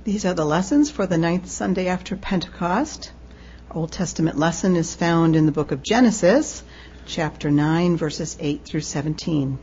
These are the lessons for the ninth Sunday after Pentecost. Old Testament lesson is found in the book of Genesis, chapter 9, verses 8 through 17.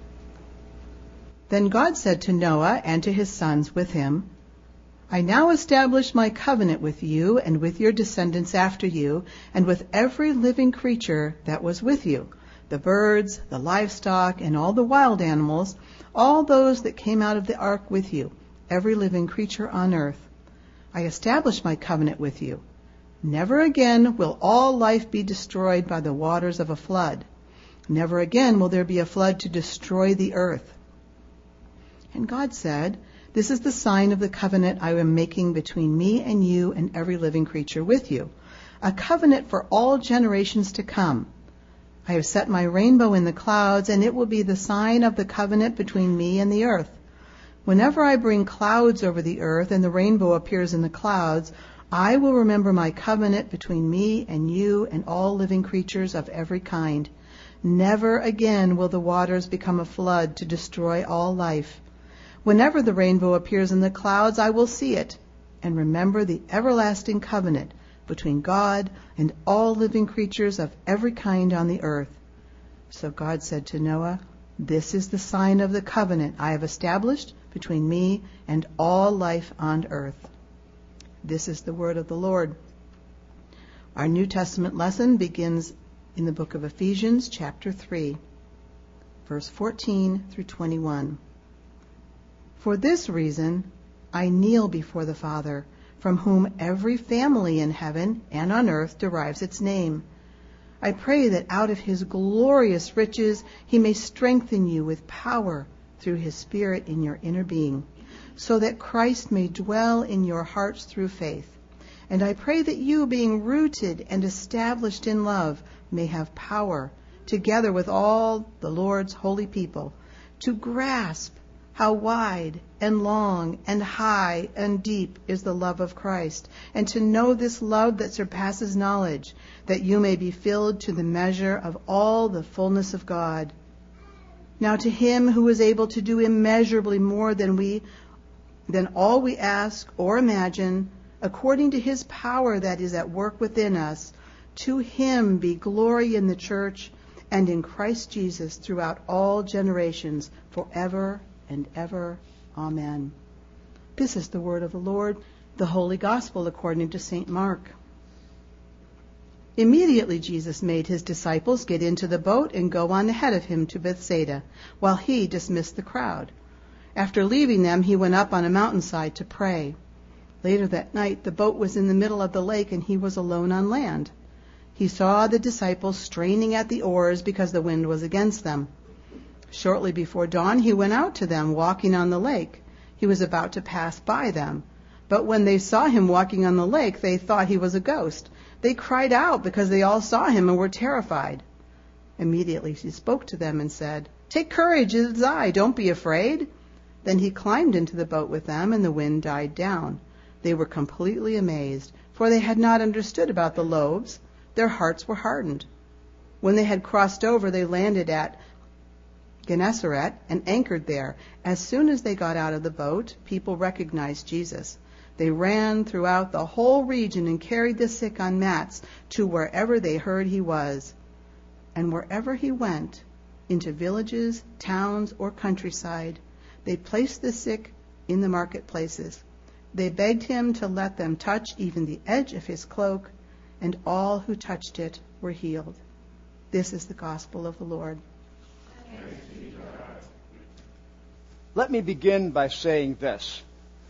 Then God said to Noah and to his sons with him, I now establish my covenant with you and with your descendants after you, and with every living creature that was with you, the birds, the livestock, and all the wild animals, all those that came out of the ark with you, every living creature on earth. I establish my covenant with you. Never again will all life be destroyed by the waters of a flood. Never again will there be a flood to destroy the earth. And God said, This is the sign of the covenant I am making between me and you and every living creature with you, a covenant for all generations to come. I have set my rainbow in the clouds, and it will be the sign of the covenant between me and the earth. Whenever I bring clouds over the earth and the rainbow appears in the clouds, I will remember my covenant between me and you and all living creatures of every kind. Never again will the waters become a flood to destroy all life. Whenever the rainbow appears in the clouds, I will see it and remember the everlasting covenant between God and all living creatures of every kind on the earth. So God said to Noah, This is the sign of the covenant I have established between me and all life on earth. This is the word of the Lord. Our New Testament lesson begins in the book of Ephesians, chapter 3, verse 14 through 21. For this reason, I kneel before the Father, from whom every family in heaven and on earth derives its name. I pray that out of his glorious riches he may strengthen you with power through his Spirit in your inner being, so that Christ may dwell in your hearts through faith. And I pray that you, being rooted and established in love, may have power, together with all the Lord's holy people, to grasp how wide and long and high and deep is the love of Christ, and to know this love that surpasses knowledge, that you may be filled to the measure of all the fullness of God. Now to him who is able to do immeasurably more than all we ask or imagine, according to his power that is at work within us, to him be glory in the church and in Christ Jesus throughout all generations, forever and ever. Amen. This is the word of the Lord, the Holy Gospel according to St. Mark. Immediately Jesus made his disciples get into the boat and go on ahead of him to Bethsaida, while he dismissed the crowd. After leaving them, he went up on a mountainside to pray. Later that night, the boat was in the middle of the lake, and he was alone on land. He saw the disciples straining at the oars because the wind was against them. Shortly before dawn, he went out to them, walking on the lake. He was about to pass by them. But when they saw him walking on the lake, they thought he was a ghost. They cried out because they all saw him and were terrified. Immediately he spoke to them and said, Take courage, it is I, don't be afraid. Then he climbed into the boat with them, and the wind died down. They were completely amazed, for they had not understood about the loaves. Their hearts were hardened. When they had crossed over, they landed at Gennesaret and anchored there. As soon as they got out of the boat, people recognized Jesus. They ran throughout the whole region and carried the sick on mats to wherever they heard he was. And wherever he went, into villages, towns, or countryside, they placed the sick in the marketplaces. They begged him to let them touch even the edge of his cloak, and all who touched it were healed. This is the gospel of the Lord. Let me begin by saying this.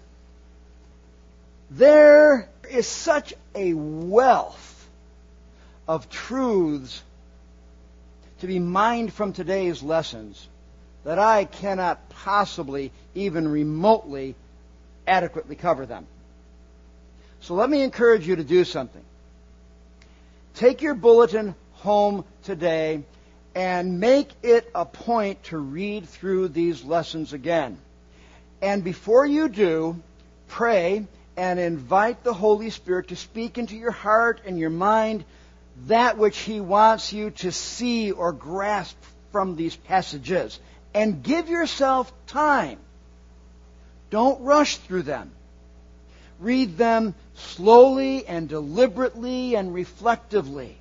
There is such a wealth of truths to be mined from today's lessons that I cannot possibly even remotely adequately cover them. So let me encourage you to do something. Take your bulletin home today and make it a point to read through these lessons again. And before you do, pray and invite the Holy Spirit to speak into your heart and your mind that which He wants you to see or grasp from these passages. And give yourself time. Don't rush through them. read them slowly and deliberately and reflectively.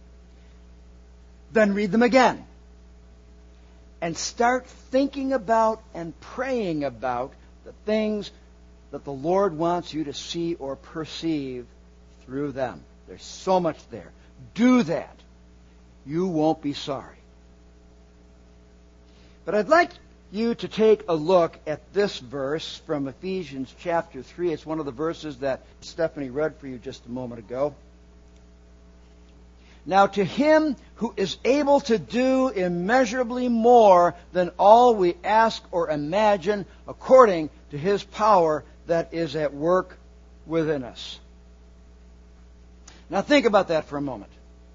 Then read them again. And start thinking about and praying about the things that the Lord wants you to see or perceive through them. There's so much there. Do that. You won't be sorry. But I'd like you to take a look at this verse from Ephesians chapter 3. It's one of the verses that Stephanie read for you just a moment ago. Now to Him who is able to do immeasurably more than all we ask or imagine, according to His power that is at work within us. Now think about that for a moment.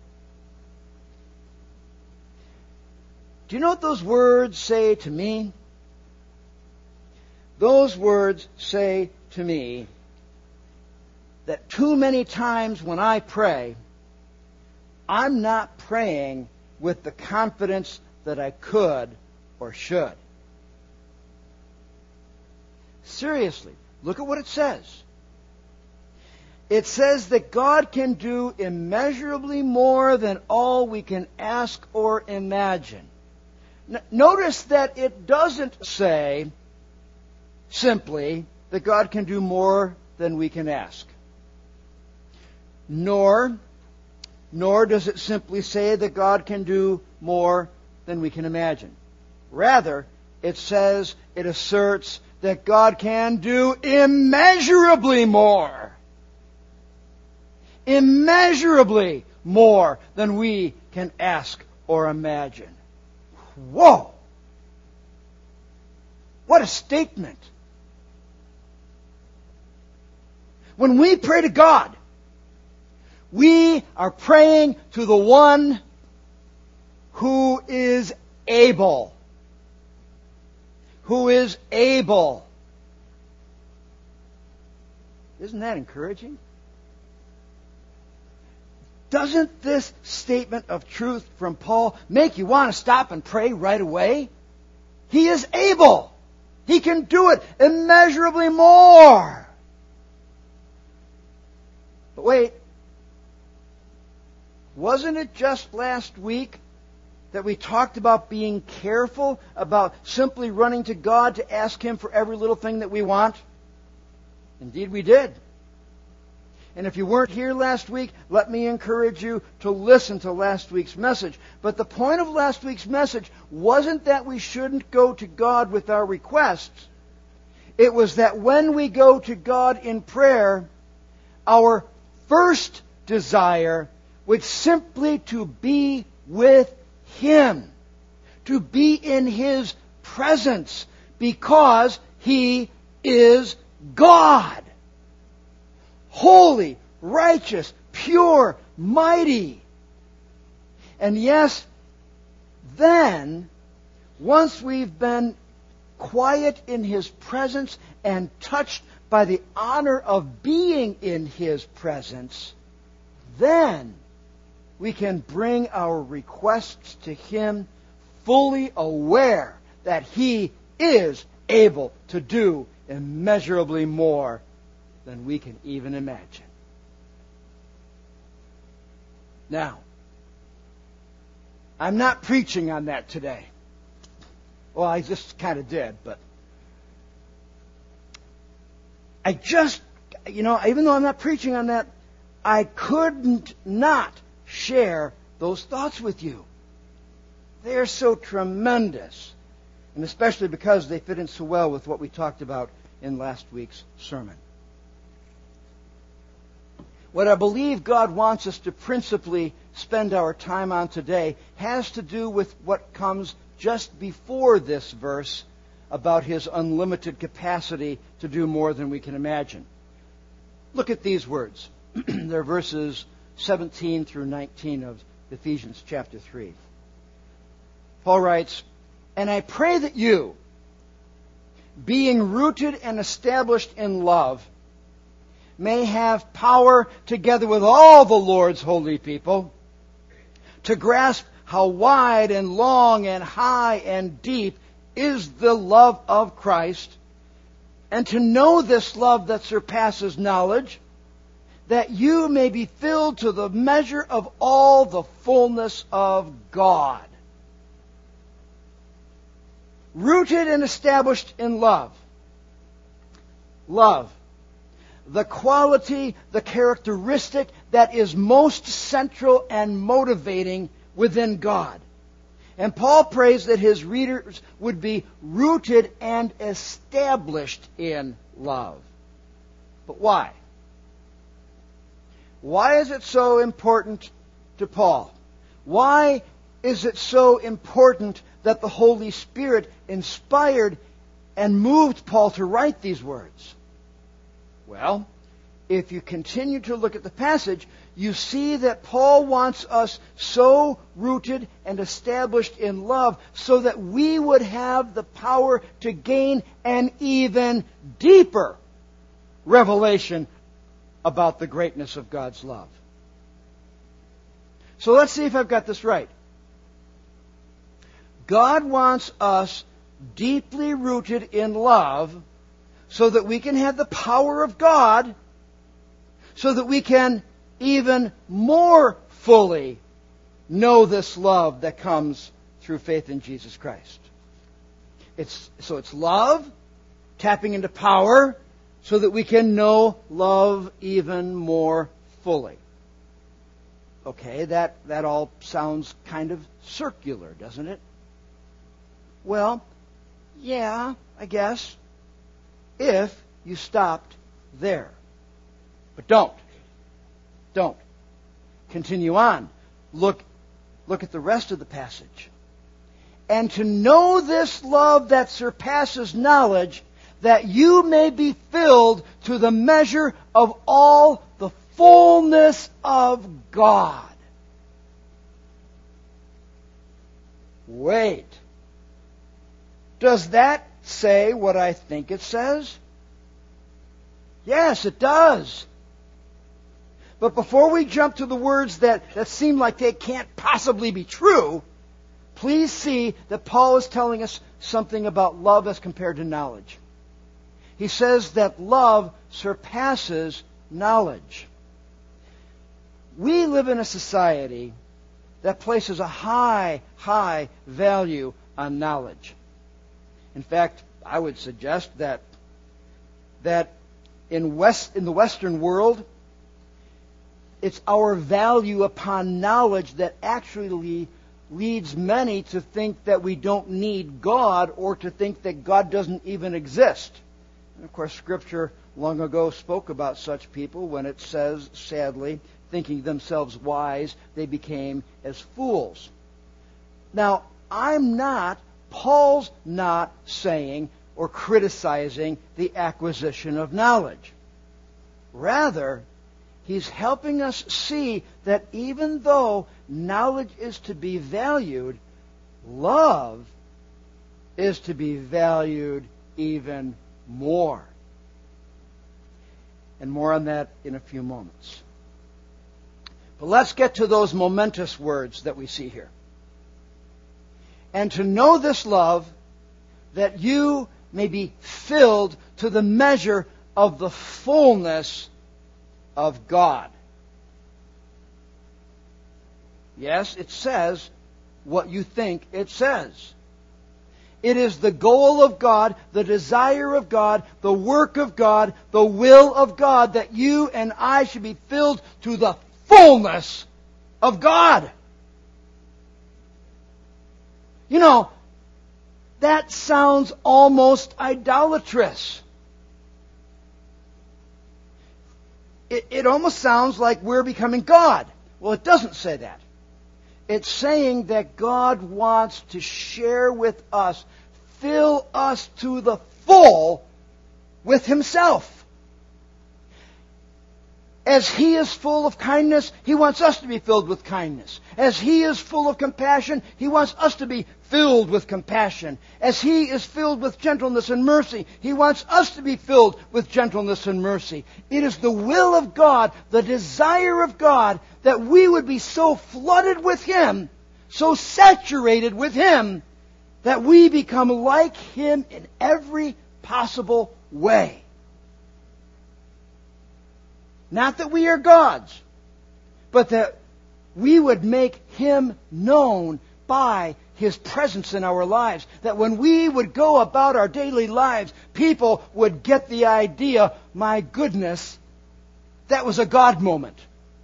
Do you know what those words say to me? Those words say to me that too many times when I pray, I'm not praying with the confidence that I could or should. Seriously, look at what it says. It says that God can do immeasurably more than all we can ask or imagine. Notice that it doesn't say simply that God can do more than we can ask. Nor does it simply say that God can do more than we can imagine. Rather, it asserts that God can do immeasurably more. Immeasurably more than we can ask or imagine. Whoa! What a statement! When we pray to God, we are praying to the one who is able. Who is able. Isn't that encouraging? Doesn't this statement of truth from Paul make you want to stop and pray right away? He is able. He can do it immeasurably more. But wait. Wasn't it just last week that we talked about being careful about simply running to God to ask Him for every little thing that we want? Indeed we did. And if you weren't here last week, let me encourage you to listen to last week's message. But the point of last week's message wasn't that we shouldn't go to God with our requests. It was that when we go to God in prayer, our first desire was simply to be with Him, to be in His presence, because He is God. Holy, righteous, pure, mighty. And yes, then, once we've been quiet in His presence and touched by the honor of being in His presence, then we can bring our requests to Him fully aware that He is able to do immeasurably more than we can even imagine. Now, I'm not preaching on that today. Well, I just kind of did, but even though I'm not preaching on that, I couldn't not share those thoughts with you. They're so tremendous, and especially because they fit in so well with what we talked about in last week's sermon. What I believe God wants us to principally spend our time on today has to do with what comes just before this verse about His unlimited capacity to do more than we can imagine. Look at these words. They're verses 17 through 19 of Ephesians chapter 3. Paul writes, "And I pray that you, being rooted and established in love, may have power together with all the Lord's holy people to grasp how wide and long and high and deep is the love of Christ, And to know this love that surpasses knowledge, that you may be filled to the measure of all the fullness of God. Rooted and established in love. Love. The quality, the characteristic that is most central and motivating within God. And Paul prays that his readers would be rooted and established in love. But why? Why is it so important to Paul? Why is it so important that the Holy Spirit inspired and moved Paul to write these words? Well, if you continue to look at the passage, you see that Paul wants us so rooted and established in love so that we would have the power to gain an even deeper revelation about the greatness of God's love. So let's see if I've got this right. God wants us deeply rooted in love so that we can have the power of God, so that we can even more fully know this love that comes through faith in Jesus Christ. It's love, tapping into power, so that we can know love even more fully. Okay, that all sounds kind of circular, doesn't it? Well, yeah, I guess, if you stopped there. But don't. Don't. Continue on. Look at the rest of the passage. And to know this love that surpasses knowledge, that you may be filled to the measure of all the fullness of God. Wait. Does that say what I think it says? Yes, it does. But before we jump to the words that seem like they can't possibly be true, please see that Paul is telling us something about love as compared to knowledge. He says that love surpasses knowledge. We live in a society that places a high, high value on knowledge. In fact, I would suggest that in the Western world, it's our value upon knowledge that actually leads many to think that we don't need God, or to think that God doesn't even exist. And of course, Scripture long ago spoke about such people when it says, sadly, thinking themselves wise, they became as fools. Now, Paul's not saying or criticizing the acquisition of knowledge. Rather, he's helping us see that even though knowledge is to be valued, love is to be valued even more. And more on that in a few moments. But let's get to those momentous words that we see here. And to know this love, that you may be filled to the measure of the fullness of God. Yes, it says what you think it says. It is the goal of God, the desire of God, the work of God, the will of God, that you and I should be filled to the fullness of God. You know, that sounds almost idolatrous. It almost sounds like we're becoming God. Well, it doesn't say that. It's saying that God wants to share with us, fill us to the full with Himself. As He is full of kindness, He wants us to be filled with kindness. As He is full of compassion, He wants us to be filled with compassion. As He is filled with gentleness and mercy, He wants us to be filled with gentleness and mercy. It is the will of God, the desire of God, that we would be so flooded with Him, so saturated with Him, that we become like Him in every possible way. Not that we are gods, but that we would make Him known by His presence in our lives. That when we would go about our daily lives, people would get the idea, my goodness, that was a God moment.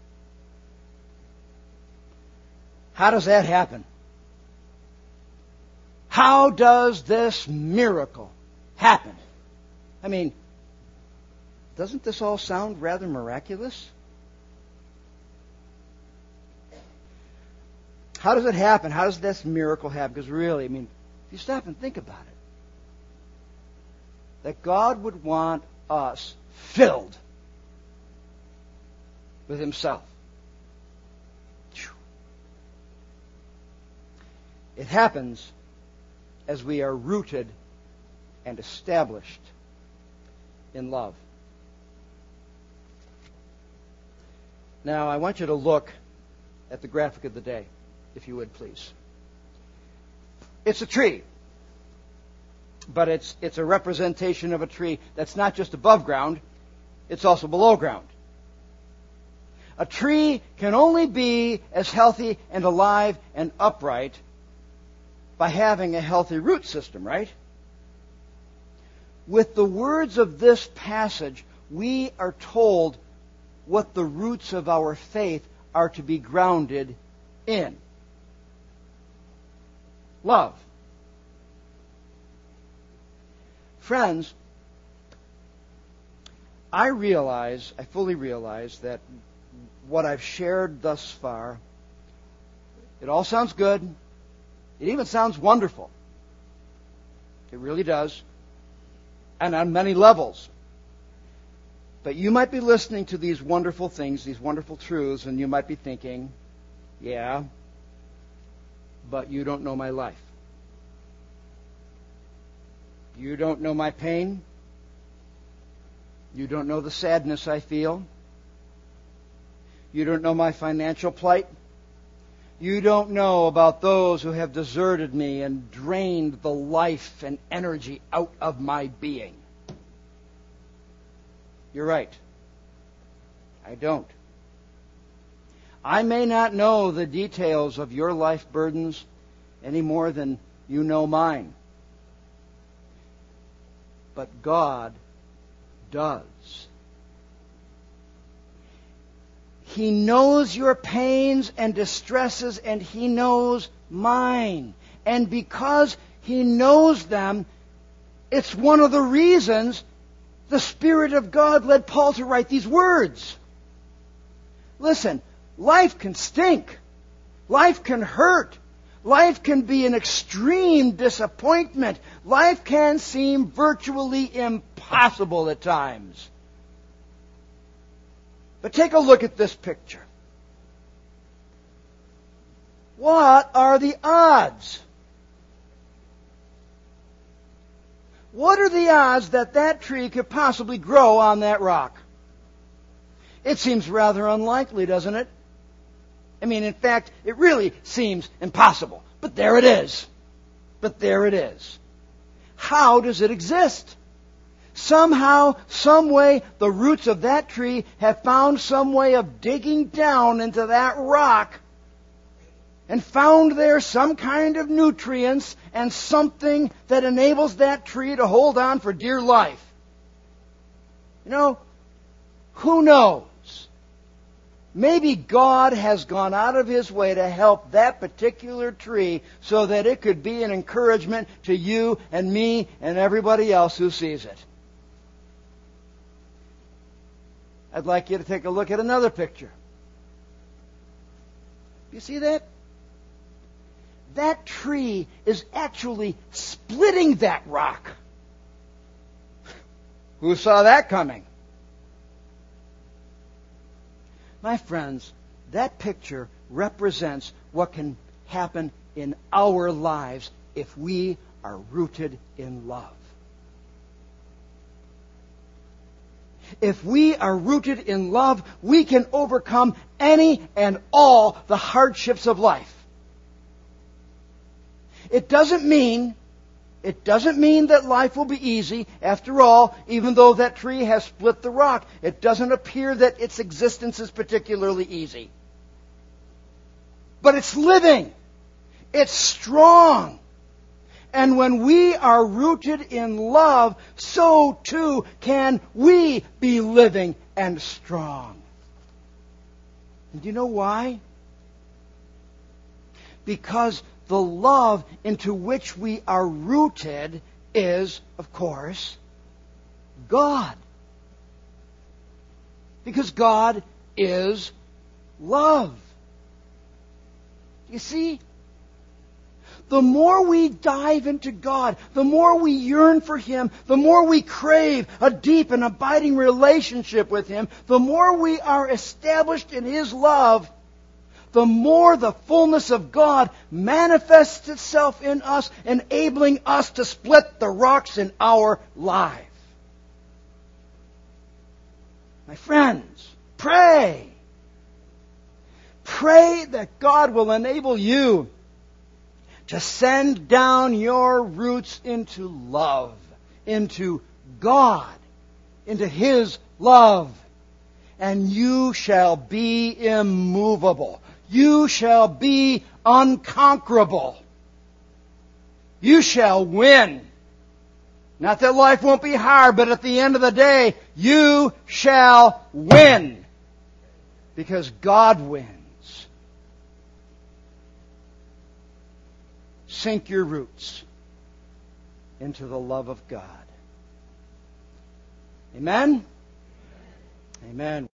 How does that happen? How does this miracle happen? I mean, doesn't this all sound rather miraculous? How does it happen? How does this miracle happen? Because really, I mean, if you stop and think about it, that God would want us filled with Himself. It happens as we are rooted and established in love. Now, I want you to look at the graphic of the day, if you would, please. It's a tree, but it's a representation of a tree that's not just above ground, it's also below ground. A tree can only be as healthy and alive and upright by having a healthy root system, right? With the words of this passage, we are told what the roots of our faith are to be grounded in. Love. Friends, I fully realize that what I've shared thus far, it all sounds good. It even sounds wonderful. It really does. And on many levels. But you might be listening to these wonderful things, these wonderful truths, and you might be thinking, yeah, but you don't know my life. You don't know my pain. You don't know the sadness I feel. You don't know my financial plight. You don't know about those who have deserted me and drained the life and energy out of my being. You're right. I don't. I may not know the details of your life burdens any more than you know mine. But God does. He knows your pains and distresses, and He knows mine. And because He knows them, it's one of the reasons the Spirit of God led Paul to write these words. Listen, life can stink. Life can hurt. Life can be an extreme disappointment. Life can seem virtually impossible at times. But take a look at this picture. What are the odds? What are the odds that that tree could possibly grow on that rock? It seems rather unlikely, doesn't it? I mean, in fact, it really seems impossible. But there it is. But there it is. How does it exist? Somehow, some way, the roots of that tree have found some way of digging down into that rock and found there some kind of nutrients and something that enables that tree to hold on for dear life. You know, who knows? Maybe God has gone out of His way to help that particular tree so that it could be an encouragement to you and me and everybody else who sees it. I'd like you to take a look at another picture. You see that? That tree is actually splitting that rock. Who saw that coming? My friends, that picture represents what can happen in our lives if we are rooted in love. If we are rooted in love, we can overcome any and all the hardships of life. It doesn't mean It doesn't mean that life will be easy. After all, even though that tree has split the rock, it doesn't appear that its existence is particularly easy. But it's living. It's strong. And when we are rooted in love, so too can we be living and strong. And do you know why? Because the love into which we are rooted is, of course, God. Because God is love. You see, the more we dive into God, the more we yearn for Him, the more we crave a deep and abiding relationship with Him, the more we are established in His love, the more the fullness of God manifests itself in us, enabling us to split the rocks in our life. My friends, pray. Pray that God will enable you to send down your roots into love, into God, into His love, and you shall be immovable. You shall be unconquerable. You shall win. Not that life won't be hard, but at the end of the day, you shall win. Because God wins. Sink your roots into the love of God. Amen? Amen.